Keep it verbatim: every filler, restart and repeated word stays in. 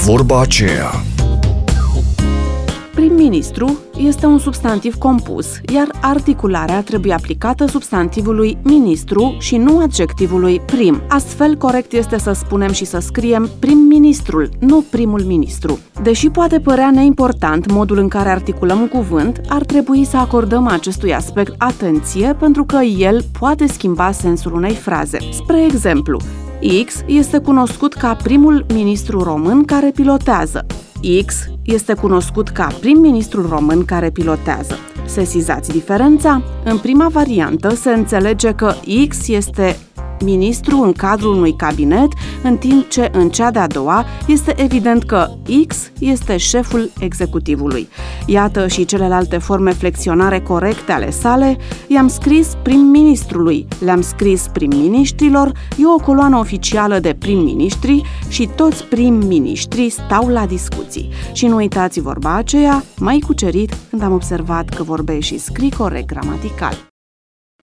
Vorba aceea. Prim-ministru este un substantiv compus, iar articularea trebuie aplicată substantivului ministru și nu adjectivului prim. Astfel, corect este să spunem și să scriem prim-ministrul, nu primul ministru. Deși poate părea neimportant modul în care articulăm un cuvânt, ar trebui să acordăm acestui aspect atenție pentru că el poate schimba sensul unei fraze. Spre exemplu, X este cunoscut ca primul ministru român care pilotează. X este cunoscut ca prim-ministrul român care pilotează. Sesizați diferența? În prima variantă se înțelege că X este ministru în cadrul unui cabinet, în timp ce în cea de-a doua este evident că X este șeful executivului. Iată și celelalte forme flexionare corecte ale sale. I-am scris prim-ministrului, le-am scris prim-ministrilor, e o coloană oficială de prim-ministri și toți prim-ministrii stau la discuții. Și nu uitați vorba aceea, m-ai cucerit când am observat că vorbești și scrii corect gramatical.